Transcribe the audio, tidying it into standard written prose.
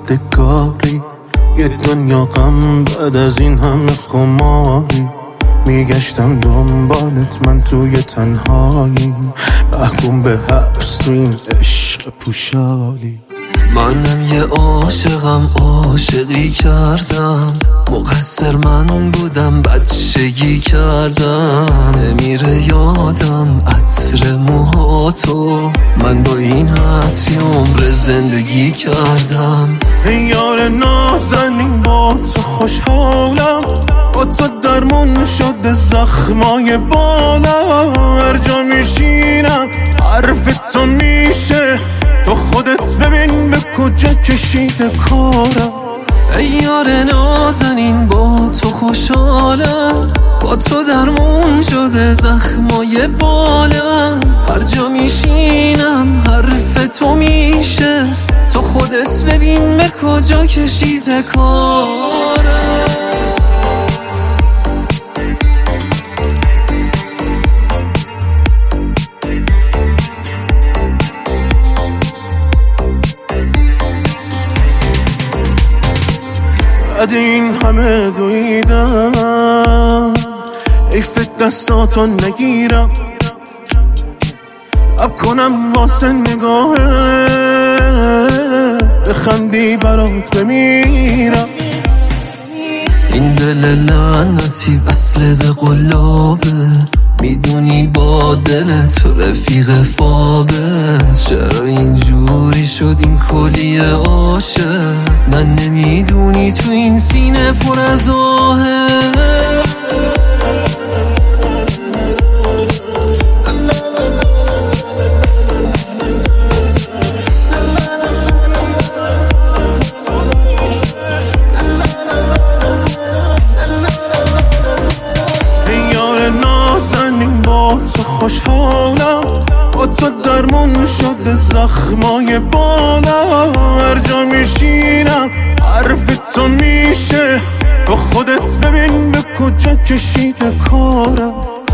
یادگاری، یه دنیا غم بعد از این همه خماری. میگشتم دنبالت من توی تنهایی، محکوم به حبس تو این عشق پوشالی. منم یه عاشقم، عاشقی کردم، مقصر من بودم، بچگی کردم. نمیره یادم عطر موهاتو، من با این حسی عمر زندگی کردم. یار نازنین با تو خوشحالم، با تو درمون شده زخمای بالم. هر جا میشینم حرف تو میشه، تو خودت ببین به کجا کشیده کارم. ای یار نازنین با تو خوشحالم، با تو درمون شده زخمای بالم. هر جا میشینم حرف تو میشه، تو خودت ببین به کجا کشیده کارم. بعد این همه دویدم، ایف دستاتو نگیرم، اب کنم واسه نگاهه، بخندی برات بمیرم. این دل لعنتی وصله به قلابه، میدونی با دل تو رفیق فابه. چرا اینجوری شد این کلیه عاشق، من نمیدونی تو این سینه پر از آهه. خوشحالم با تو درمون شده زخمای بالم. هر جا میشینم حرف تو میشه، تو خودت ببین به کجا کشیده کارم.